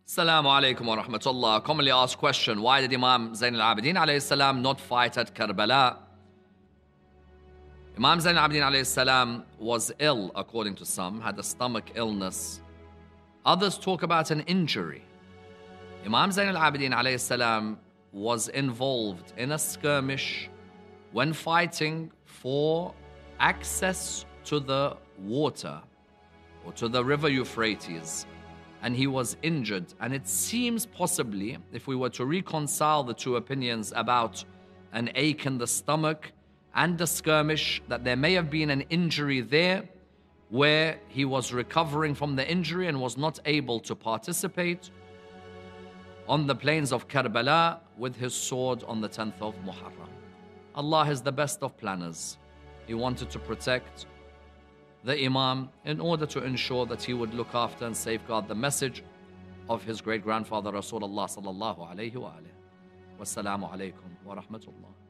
Assalamu alaikum wa rahmatullah. Commonly asked question, why did Imam Zain al-Abidin alayhi salam not fight at Karbala? Imam Zain al-Abidin alayhi salam was ill, according to some, had a stomach illness. Others talk about an injury. Imam Zain al-Abidin alayhi salam was involved in a skirmish when fighting for access to the water or to the river Euphrates, and he was injured. And it seems possibly, if we were to reconcile the two opinions about an ache in the stomach and the skirmish, that there may have been an injury there where he was recovering from the injury and was not able to participate on the plains of Karbala with his sword on the 10th of Muharram. Allah is the best of planners. He wanted to protect the Imam in order to ensure that he would look after and safeguard the message of his great-grandfather Rasulullah sallallahu alayhi wa alihi. Wassalamu alaikum wa rahmatullah.